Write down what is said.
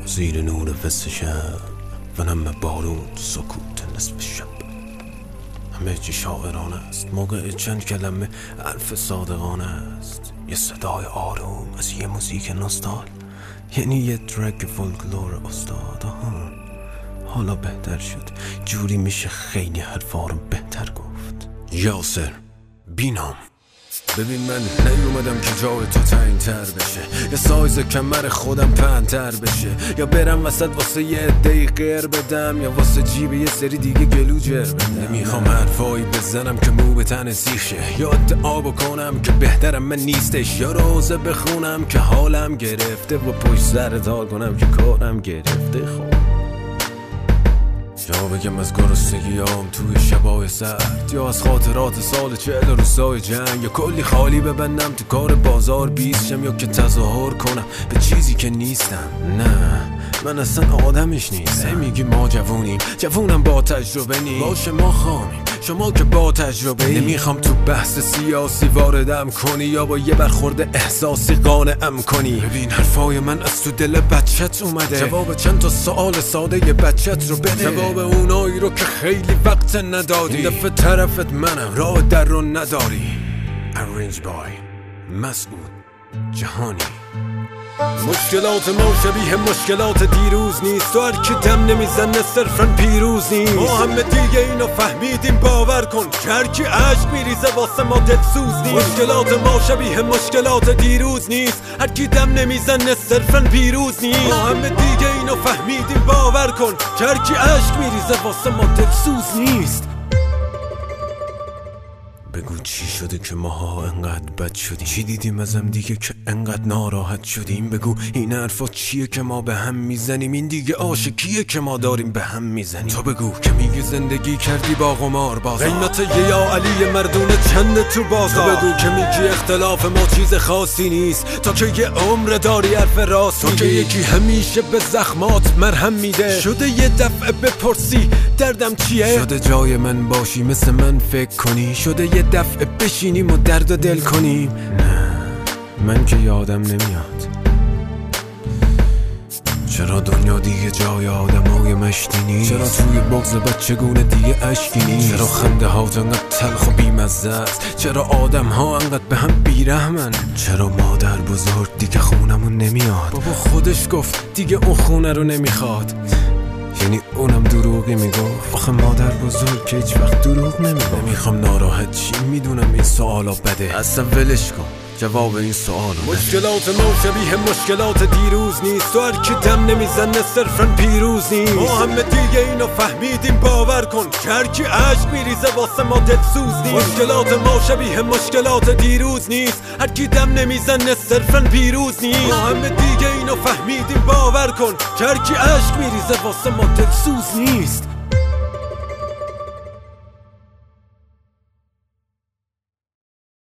زیر نور فصل شب و نم بارون، سکوت نصف شب. همه چی شاعرانه است، موقع چند کلمه حرف صادقانه است. یه صدای آروم از یه موزیک نوستال، یعنی یه ترک فولکلور استاد. حالا بهتر شد، جوری میشه خیلی حرفا رو بهتر گفت. یاسر بینام، ببین من نیومدم که جای تو تنگ تر بشه، یا سایز کمر خودم پهن‌تر بشه، یا برم وسط واسه یه عده‌ای غیر بدم، یا واسه جیب یه سری دیگه گلو جر بدم. نمیخوام حرفایی بزنم که مو به تن سیخ شه، یا ادعا بکنم که بهترم من نیستش، یا روزه بخونم که حالم گرفته و پشت سر تا کنم که کارم گرفته. خب یا بگم از گرسنگیام توی شبای سرد، یا از خاطرات سال 40 روزای جنگ، یا کلی خالی ببندم تو کار بازار بیستم، یا که تظاهر کنم به چیزی که نیستم. نه من اصلا آدمش نیستم. میگی ما جوونم با تجربه نی، باشه ما خامیم، شما که با تجربه ای. نمیخوام تو بحث سیاسی واردم کنی، یا با یه برخورد احساسی قانعم کنی. ببین حرفای من از تو دل بچت اومده، جواب چند تا سوال ساده ی بچت رو بده، جواب اونایی رو که خیلی وقت ندادی. این دفعه طرفت منم، راه در رو نداری. Arranged by مسعود جهانی. مشکلات ما شبیه مشکلات دیروز نیست، تو هر کی دم نمیزنه صرفاً پیروز نیست. ما همه دیگه اینو فهمیدیم، باور کن که هر کی عشق میریزه واسه ما دلسوز نیست. مشکلات ما شبیه مشکلات دیروز نیست، هر کی دم نمیزنه صرفاً پیروز نیست. ما همه دیگه اینو فهمیدیم، باور کن که هر کی عشق میریزه واسه ما دلسوز نیست. بگو چی شده که ماها انقدر بد شدیم؟ چی دیدیم ازم دیگه که انقدر ناراحت شدیم؟ بگو این حرفا چیه که ما به هم میزنیم؟ این دیگه عاشقیه که ما داریم به هم میزنیم. تو بگو که میگی زندگی کردی با قمار بازار، قیمت یه یا علی مردونه چنده تو بازار. تو بگو که میگی اختلاف ما چیز خاصی نیست، تا که یه عمر داری حرف راست میگی. تو که یکی همیشه به زخمات مرهم میده، شده یه دفعه بپرسی دردم چیه؟ شده جای من باشی مثل من فکر کنی، شده یه دفعه بشینیم و درد و دل کنیم. نه من که یادم نمیاد چرا دنیا دیگه جای آدمای مشتی نیست، چرا توی بغض بچگونه دیگه اشکی نیست، چرا خنده ها انقدر تلخ و بیمزه است، چرا آدم ها انقدر به هم بیرحمن، چرا مادر بزرگ دیگه خونمون نمیاد. بابا خودش گفت دیگه اون خونه رو نمیخواد، یعنی اونم دروغی میگفت. آخه مادر بزرگ که هیچ وقت دروغ نمیگفت. نمیخوام ناراحت چی، میدونم این سوالا بده، اصلا ولش کن جواب این سوالو. مشکلات ما شبیه مشکلات دیروز نیست، تو هر کی دم نمیزنه صرفاً پیروز نیست. ما همه دیگه اینو فهمیدیم، باور کن که هر کی عشق میریزه واسه ما دلسوز نیست. مشکلات ما شبیه مشکلات دیروز نیست، هر کی دم نمیزنه صرفاً پیروز نیست. ما همه دیگه اینو فهمیدیم، باور کن که هر کی عشق میریزه واسه ما دلسوز نیست.